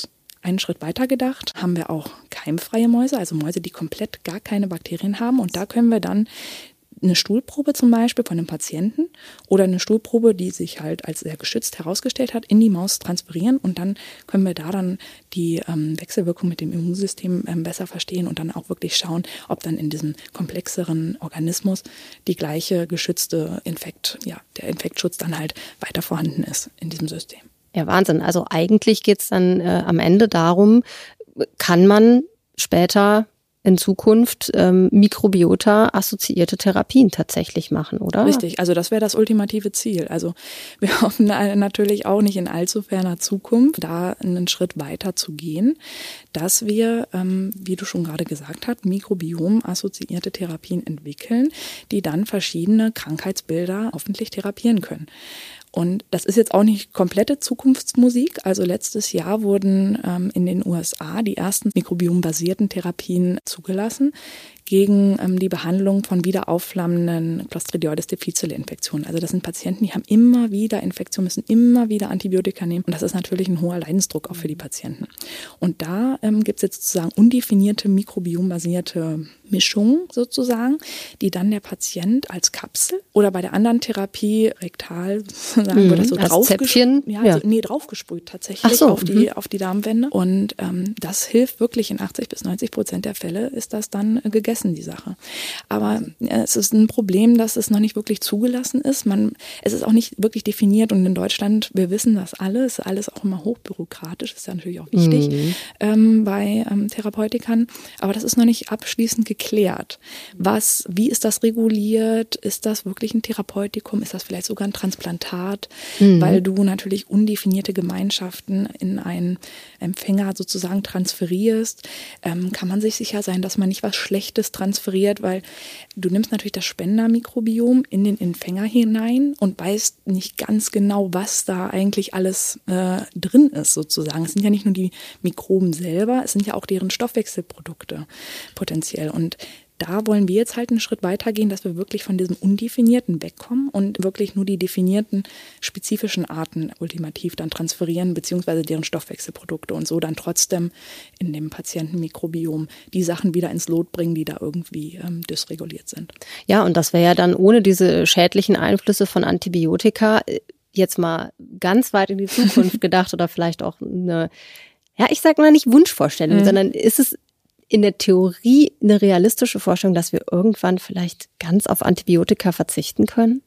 einen Schritt weiter gedacht, haben wir auch keimfreie Mäuse, also Mäuse, die komplett gar keine Bakterien haben. Und da können wir dann eine Stuhlprobe zum Beispiel von einem Patienten oder eine Stuhlprobe, die sich halt als sehr geschützt herausgestellt hat, in die Maus transferieren und dann können wir da dann die ähm, Wechselwirkung mit dem Immunsystem ähm, besser verstehen und dann auch wirklich schauen, ob dann in diesem komplexeren Organismus die gleiche geschützte Infekt, ja, der Infektschutz dann halt weiter vorhanden ist in diesem System. Ja, Wahnsinn. Also eigentlich geht's dann äh, am Ende darum, kann man später in Zukunft ähm, Mikrobiota-assoziierte Therapien tatsächlich machen, oder? Richtig, also das wäre das ultimative Ziel. Also wir hoffen natürlich auch nicht in allzu ferner Zukunft, da einen Schritt weiter zu gehen, dass wir, ähm, wie du schon gerade gesagt hast, Mikrobiom-assoziierte Therapien entwickeln, die dann verschiedene Krankheitsbilder hoffentlich therapieren können. Und das ist jetzt auch nicht komplette Zukunftsmusik. Also letztes Jahr wurden ähm, in den U S A die ersten mikrobiombasierten Therapien zugelassen gegen ähm, die Behandlung von wieder aufflammenden Clostridioides difficile-Infektionen. Also das sind Patienten, die haben immer wieder Infektionen, müssen immer wieder Antibiotika nehmen. Und das ist natürlich ein hoher Leidensdruck auch für die Patienten. Und da ähm, gibt es jetzt sozusagen undefinierte mikrobiombasierte Mischungen sozusagen, die dann der Patient als Kapsel oder bei der anderen Therapie rektal sozusagen mhm, wird das so draufgesprüht. Ja, ja. Also, nee, draufgesprüht tatsächlich so, auf die, auf die Darmwände. Und ähm, das hilft wirklich in achtzig bis neunzig Prozent der Fälle ist das dann äh, gegessen. Die Sache. Aber äh, es ist ein Problem, dass es noch nicht wirklich zugelassen ist. Man, es ist auch nicht wirklich definiert und in Deutschland, wir wissen das alle, ist alles auch immer hochbürokratisch, ist ja natürlich auch wichtig mhm. ähm, bei ähm, Therapeutikern. Aber das ist noch nicht abschließend geklärt. Was, wie ist das reguliert? Ist das wirklich ein Therapeutikum? Ist das vielleicht sogar ein Transplantat? Mhm. Weil du natürlich undefinierte Gemeinschaften in einen Empfänger sozusagen transferierst. Ähm, kann man sich sicher sein, dass man nicht was Schlechtes transferiert, weil du nimmst natürlich das Spendermikrobiom in den Empfänger hinein und weißt nicht ganz genau, was da eigentlich alles äh, drin ist sozusagen. Es sind ja nicht nur die Mikroben selber, es sind ja auch deren Stoffwechselprodukte potenziell. Und da wollen wir jetzt halt einen Schritt weitergehen, dass wir wirklich von diesem Undefinierten wegkommen und wirklich nur die definierten spezifischen Arten ultimativ dann transferieren, beziehungsweise deren Stoffwechselprodukte und so dann trotzdem in dem Patientenmikrobiom die Sachen wieder ins Lot bringen, die da irgendwie ähm, dysreguliert sind. Ja, und das wäre ja dann ohne diese schädlichen Einflüsse von Antibiotika jetzt mal ganz weit in die Zukunft gedacht oder vielleicht auch eine, ja, ich sag mal nicht Wunschvorstellung, mhm. sondern ist es in der Theorie eine realistische Vorstellung, dass wir irgendwann vielleicht ganz auf Antibiotika verzichten können?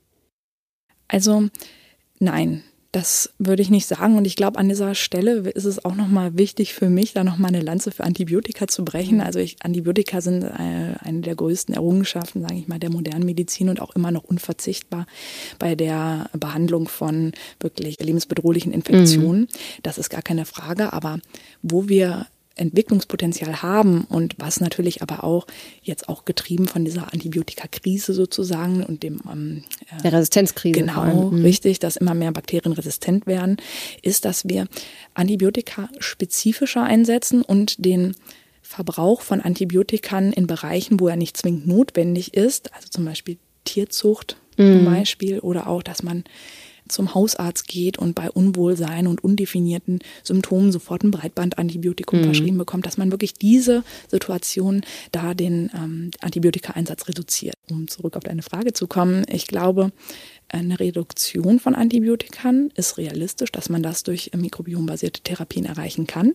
Also nein, das würde ich nicht sagen. Und ich glaube, an dieser Stelle ist es auch nochmal wichtig für mich, da nochmal eine Lanze für Antibiotika zu brechen. Also ich, Antibiotika sind eine, eine der größten Errungenschaften, sage ich mal, der modernen Medizin und auch immer noch unverzichtbar bei der Behandlung von wirklich lebensbedrohlichen Infektionen. Mhm. Das ist gar keine Frage. Aber wo wir Entwicklungspotenzial haben und was natürlich aber auch jetzt auch getrieben von dieser Antibiotikakrise sozusagen und dem ähm, äh, der Resistenzkrise. Genau, mhm. richtig, dass immer mehr Bakterien resistent werden, ist, dass wir Antibiotika spezifischer einsetzen und den Verbrauch von Antibiotikern in Bereichen, wo er nicht zwingend notwendig ist, also zum Beispiel Tierzucht mhm. zum Beispiel oder auch, dass man zum Hausarzt geht und bei Unwohlsein und undefinierten Symptomen sofort ein Breitbandantibiotikum mhm. verschrieben bekommt, dass man wirklich diese Situation da den ähm, Antibiotikaeinsatz reduziert. Um zurück auf deine Frage zu kommen, ich glaube, eine Reduktion von Antibiotikern ist realistisch, dass man das durch mikrobiombasierte Therapien erreichen kann.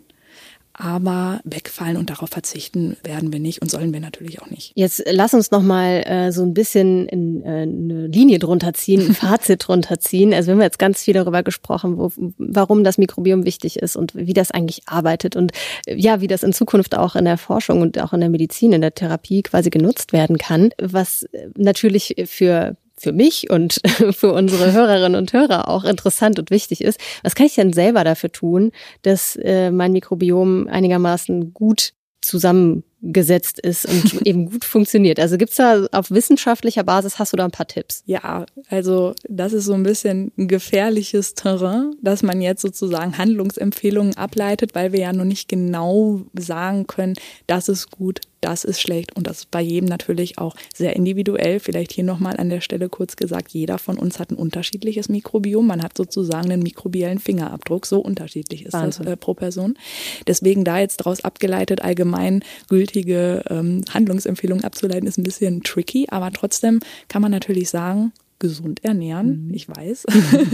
Aber wegfallen und darauf verzichten werden wir nicht und sollen wir natürlich auch nicht. Jetzt lass uns noch mal äh, so ein bisschen in, äh, eine Linie drunter ziehen, ein Fazit drunter ziehen. Also wir haben jetzt ganz viel darüber gesprochen, wo, warum das Mikrobiom wichtig ist und wie das eigentlich arbeitet und ja, wie das in Zukunft auch in der Forschung und auch in der Medizin, in der Therapie quasi genutzt werden kann, was natürlich für für mich und für unsere Hörerinnen und Hörer auch interessant und wichtig ist. Was kann ich denn selber dafür tun, dass äh, mein Mikrobiom einigermaßen gut zusammen gesetzt ist und eben gut funktioniert. Also gibt's da auf wissenschaftlicher Basis, hast du da ein paar Tipps? Ja, also das ist so ein bisschen ein gefährliches Terrain, dass man jetzt sozusagen Handlungsempfehlungen ableitet, weil wir ja noch nicht genau sagen können, das ist gut, das ist schlecht und das ist bei jedem natürlich auch sehr individuell. Vielleicht hier nochmal an der Stelle kurz gesagt, jeder von uns hat ein unterschiedliches Mikrobiom. Man hat sozusagen einen mikrobiellen Fingerabdruck. So unterschiedlich ist Wahnsinn. Das äh, pro Person. Deswegen da jetzt daraus abgeleitet, allgemein gültige ähm, Handlungsempfehlungen abzuleiten, ist ein bisschen tricky. Aber trotzdem kann man natürlich sagen, gesund ernähren. Mhm. Ich weiß,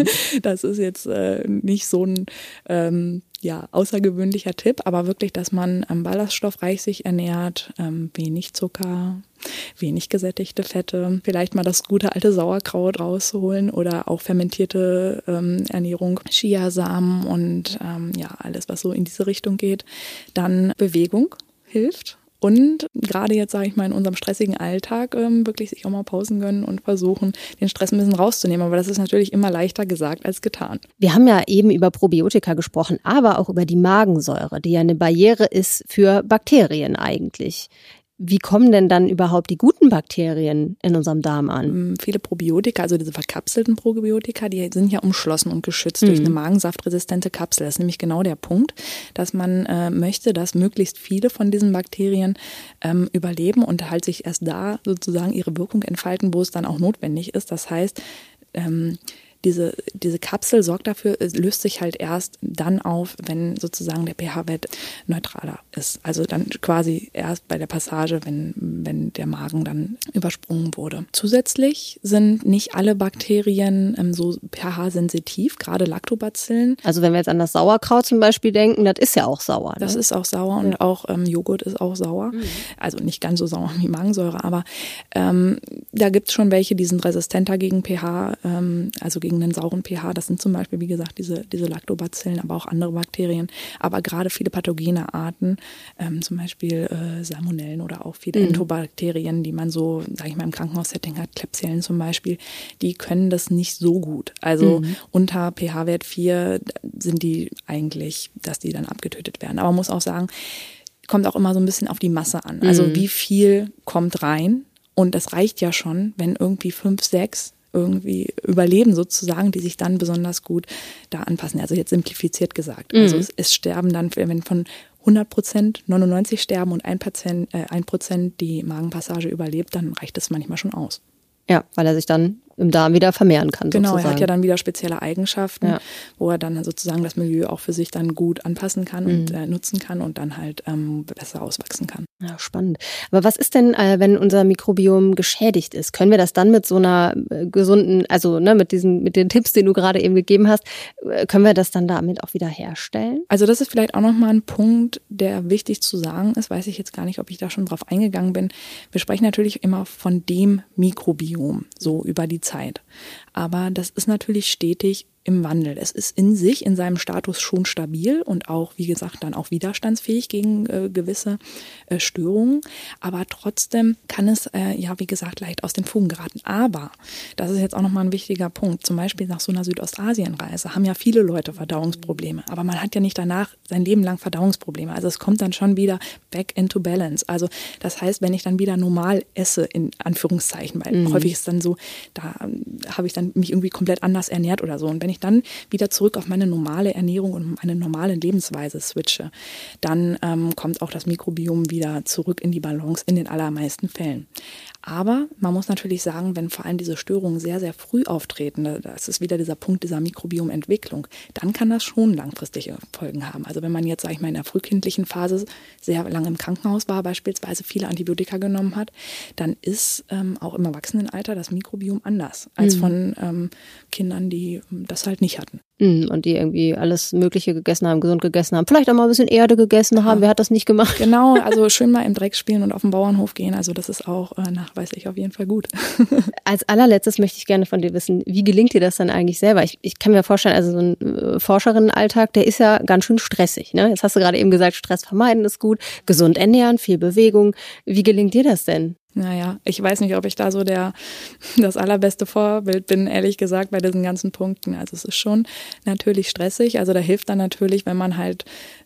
das ist jetzt äh, nicht so ein ähm, ja, außergewöhnlicher Tipp, aber wirklich, dass man ähm, ballaststoffreich sich ernährt, ähm, wenig Zucker, wenig gesättigte Fette, vielleicht mal das gute alte Sauerkraut rausholen oder auch fermentierte ähm, Ernährung, Chiasamen und ähm, ja, alles, was so in diese Richtung geht. Dann Bewegung hilft. Und gerade jetzt, sage ich mal, in unserem stressigen Alltag ähm, wirklich sich auch mal Pausen gönnen und versuchen, den Stress ein bisschen rauszunehmen. Aber das ist natürlich immer leichter gesagt als getan. Wir haben ja eben über Probiotika gesprochen, aber auch über die Magensäure, die ja eine Barriere ist für Bakterien eigentlich. Wie kommen denn dann überhaupt die guten Bakterien in unserem Darm an? Viele Probiotika, also diese verkapselten Probiotika, die sind ja umschlossen und geschützt mhm. durch eine magensaftresistente Kapsel. Das ist nämlich genau der Punkt, dass man äh, möchte, dass möglichst viele von diesen Bakterien ähm, überleben und halt sich erst da sozusagen ihre Wirkung entfalten, wo es dann auch notwendig ist. Das heißt, ähm, Diese, diese Kapsel sorgt dafür, es löst sich halt erst dann auf, wenn sozusagen der pH-Wert neutraler ist. Also dann quasi erst bei der Passage, wenn, wenn der Magen dann übersprungen wurde. Zusätzlich sind nicht alle Bakterien ähm, so pH-sensitiv, gerade Lactobacillen. Also wenn wir jetzt an das Sauerkraut zum Beispiel denken, das ist ja auch sauer. Ne? Das ist auch sauer und ja. auch ähm, Joghurt ist auch sauer. Mhm. Also nicht ganz so sauer wie Magensäure, aber ähm, da gibt es schon welche, die sind resistenter gegen pH, ähm, also gegen einen sauren pH. Das sind zum Beispiel, wie gesagt, diese, diese Lactobacillen, aber auch andere Bakterien. Aber gerade viele pathogene Arten, ähm, zum Beispiel äh, Salmonellen oder auch viele mhm. Entobakterien, die man so, sage ich mal, im Krankenhaussetting hat, Klebsiellen zum Beispiel, die können das nicht so gut. Also mhm. unter pH-Wert vier sind die eigentlich, dass die dann abgetötet werden. Aber man muss auch sagen, kommt auch immer so ein bisschen auf die Masse an. Also mhm. wie viel kommt rein? Und das reicht ja schon, wenn irgendwie fünf, sechs irgendwie überleben sozusagen, die sich dann besonders gut da anpassen. Also jetzt simplifiziert gesagt. Mhm. Also es, es sterben dann, wenn von hundert Prozent neunundneunzig sterben und ein Prozent, äh, ein Prozent die Magenpassage überlebt, dann reicht das manchmal schon aus. Ja, weil er sich dann im Darm wieder vermehren kann. Genau, sozusagen. Er hat ja dann wieder spezielle Eigenschaften, ja. wo er dann sozusagen das Milieu auch für sich dann gut anpassen kann mhm. und äh, nutzen kann und dann halt ähm, besser auswachsen kann. Ja, spannend. Aber was ist denn, äh, wenn unser Mikrobiom geschädigt ist? Können wir das dann mit so einer äh, gesunden, also ne, mit diesen, mit den Tipps, die du gerade eben gegeben hast, äh, können wir das dann damit auch wieder herstellen? Also das ist vielleicht auch nochmal ein Punkt, der wichtig zu sagen ist. Weiß ich jetzt gar nicht, ob ich da schon drauf eingegangen bin. Wir sprechen natürlich immer von dem Mikrobiom, so über die Zeit. Aber das ist natürlich stetig im Wandel. Es ist in sich, in seinem Status schon stabil und auch, wie gesagt, dann auch widerstandsfähig gegen äh, gewisse äh, Störungen. Aber trotzdem kann es, äh, ja, wie gesagt, leicht aus den Fugen geraten. Aber, das ist jetzt auch nochmal ein wichtiger Punkt, zum Beispiel nach so einer Südostasienreise haben ja viele Leute Verdauungsprobleme. Aber man hat ja nicht danach sein Leben lang Verdauungsprobleme. Also es kommt dann schon wieder back into balance. Also das heißt, wenn ich dann wieder normal esse, in Anführungszeichen, weil mhm. häufig ist dann so, da habe ich dann mich irgendwie komplett anders ernährt oder so. Und wenn ich dann wieder zurück auf meine normale Ernährung und meine normale Lebensweise switche, dann ähm, kommt auch das Mikrobiom wieder zurück in die Balance in den allermeisten Fällen. Aber man muss natürlich sagen, wenn vor allem diese Störungen sehr, sehr früh auftreten, das ist wieder dieser Punkt dieser Mikrobiomentwicklung, dann kann das schon langfristige Folgen haben. Also wenn man jetzt, sage ich mal, in der frühkindlichen Phase sehr lange im Krankenhaus war, beispielsweise viele Antibiotika genommen hat, dann ist ähm, auch im Erwachsenenalter das Mikrobiom anders als mhm. von ähm, Kindern, die das halt nicht hatten. Und die irgendwie alles Mögliche gegessen haben, gesund gegessen haben, vielleicht auch mal ein bisschen Erde gegessen haben. Ja. Wer hat das nicht gemacht? Genau, also schön mal im Dreck spielen und auf den Bauernhof gehen. Also das ist auch äh, nachweislich auf jeden Fall gut. Als allerletztes möchte ich gerne von dir wissen, wie gelingt dir das dann eigentlich selber? Ich, ich kann mir vorstellen, also so ein äh, Forscherinnenalltag, der ist ja ganz schön stressig. Ne? Jetzt hast du gerade eben gesagt, Stress vermeiden ist gut, gesund ernähren, viel Bewegung. Wie gelingt dir das denn? Naja, ich weiß nicht, ob ich da so der das allerbeste Vorbild bin, ehrlich gesagt, bei diesen ganzen Punkten. Also es ist schon natürlich stressig. Also da hilft dann natürlich, wenn man halt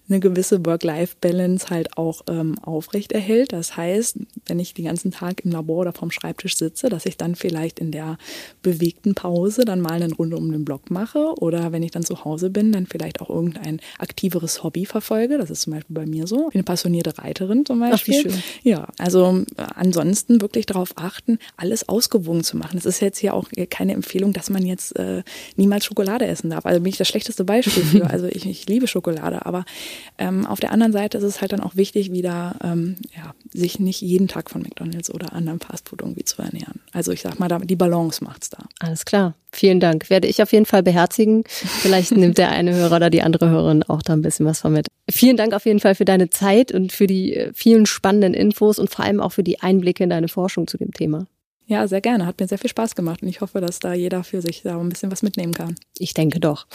eine gewisse Work-Life-Balance halt auch ähm, aufrechterhält. Das heißt, wenn ich den ganzen Tag im Labor oder vorm Schreibtisch sitze, dass ich dann vielleicht in der bewegten Pause dann mal eine Runde um den Block mache oder wenn ich dann zu Hause bin, dann vielleicht auch irgendein aktiveres Hobby verfolge. Das ist zum Beispiel bei mir so. Ich bin eine passionierte Reiterin zum Beispiel. Ach, wie schön. Ja, also äh, ansonsten wirklich darauf achten, alles ausgewogen zu machen. Es ist jetzt hier auch keine Empfehlung, dass man jetzt äh, niemals Schokolade essen darf. Also bin ich das schlechteste Beispiel für. Also ich, ich liebe Schokolade, aber ähm, auf der anderen Seite ist es halt dann auch wichtig, wieder ähm, ja, sich nicht jeden Tag von McDonald's oder anderem Fastfood irgendwie zu ernähren. Also ich sag mal, die Balance macht's da. Alles klar. Vielen Dank. Werde ich auf jeden Fall beherzigen. Vielleicht nimmt der eine Hörer oder die andere Hörerin auch da ein bisschen was von mit. Vielen Dank auf jeden Fall für deine Zeit und für die vielen spannenden Infos und vor allem auch für die Einblicke in deine Forschung zu dem Thema. Ja, sehr gerne. Hat mir sehr viel Spaß gemacht und ich hoffe, dass da jeder für sich da ein bisschen was mitnehmen kann. Ich denke doch.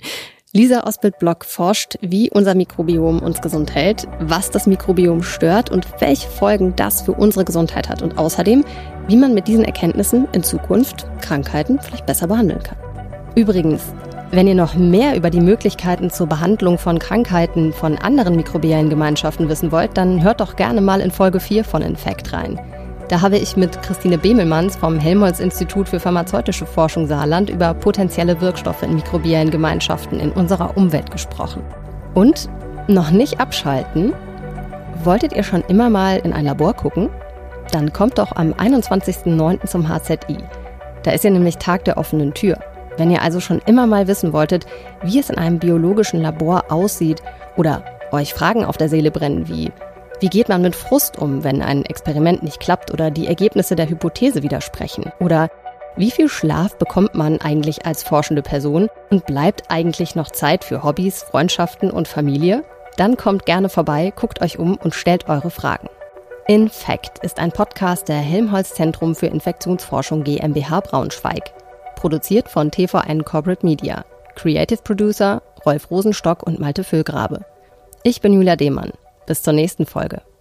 Lisa Osbild-Block forscht, wie unser Mikrobiom uns gesund hält, was das Mikrobiom stört und welche Folgen das für unsere Gesundheit hat und außerdem, wie man mit diesen Erkenntnissen in Zukunft Krankheiten vielleicht besser behandeln kann. Übrigens, wenn ihr noch mehr über die Möglichkeiten zur Behandlung von Krankheiten von anderen mikrobiellen Gemeinschaften wissen wollt, dann hört doch gerne mal in Folge vier von Infekt rein. Da habe ich mit Christine Bemelmanns vom Helmholtz-Institut für pharmazeutische Forschung Saarland über potenzielle Wirkstoffe in mikrobiellen Gemeinschaften in unserer Umwelt gesprochen. Und noch nicht abschalten? Wolltet ihr schon immer mal in ein Labor gucken? Dann kommt doch am einundzwanzigsten neunten zum H Z I. Da ist ja nämlich Tag der offenen Tür. Wenn ihr also schon immer mal wissen wolltet, wie es in einem biologischen Labor aussieht oder euch Fragen auf der Seele brennen wie: Wie geht man mit Frust um, wenn ein Experiment nicht klappt oder die Ergebnisse der Hypothese widersprechen? Oder wie viel Schlaf bekommt man eigentlich als forschende Person und bleibt eigentlich noch Zeit für Hobbys, Freundschaften und Familie? Dann kommt gerne vorbei, guckt euch um und stellt eure Fragen. Infekt ist ein Podcast der Helmholtz-Zentrum für Infektionsforschung GmbH Braunschweig. Produziert von T V N Corporate Media. Creative Producer Rolf Rosenstock und Malte Füllgrabe. Ich bin Julia Demann. Bis zur nächsten Folge.